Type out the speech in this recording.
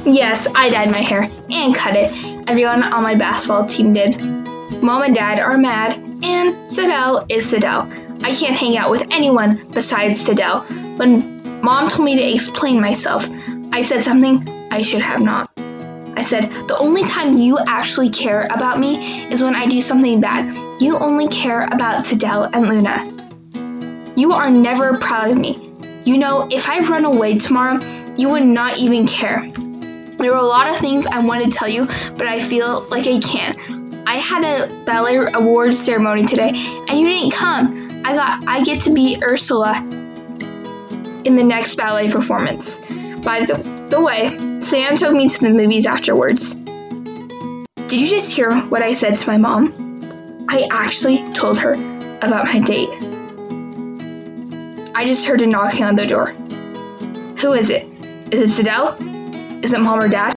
Yes, I dyed my hair and cut it. Everyone on my basketball team did. Mom and Dad are mad, and Sidel is Sidel. I can't hang out with anyone besides Sidel. When Mom told me to explain myself, I said something I should have not. I said, the only time you actually care about me is when I do something bad. You only care about Sidel and Luna. You are never proud of me. You know, if I run away tomorrow, you would not even care. There were a lot of things I wanted to tell you, but I feel like I can't. I had a ballet awards ceremony today, and you didn't come. I get to be Ursula in the next ballet performance. By the way, Sam took me to the movies afterwards. Did you just hear what I said to my mom? I actually told her about my date. I just heard a knocking on the door. Who is it? Is it Sidel? Is it Mom or Dad?